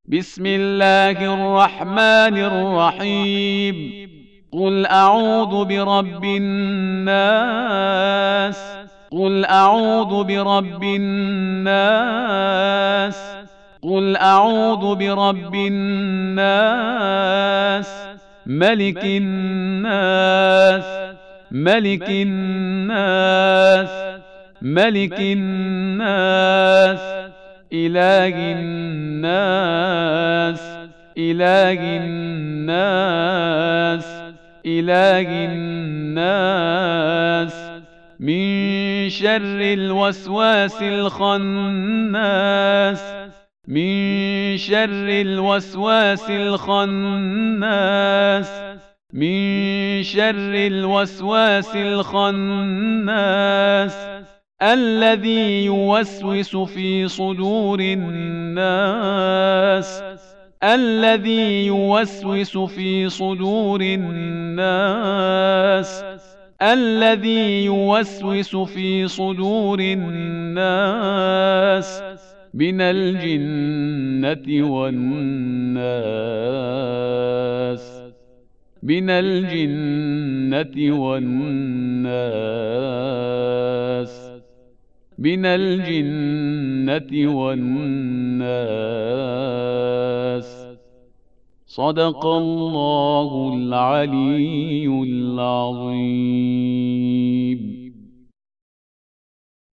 بسم الله الرحمن الرحيم. قل أعوذ برب الناس. قل أعوذ برب الناس. قل أعوذ برب الناس. ملك الناس. ملك الناس. ملك الناس. إله الناس. إله الناس. إله الناس. من شر الوسواس الخناس. من شر الوسواس الخناس. من شر الوسواس الخناس الذي يوسوس في صدور الناس. الذي يوسوس في صدور الناس. الذي يوسوس في صدور الناس من الجنة والناس. من الجنة والناس. من الجنة والناس. صدق الله العلي العظيم.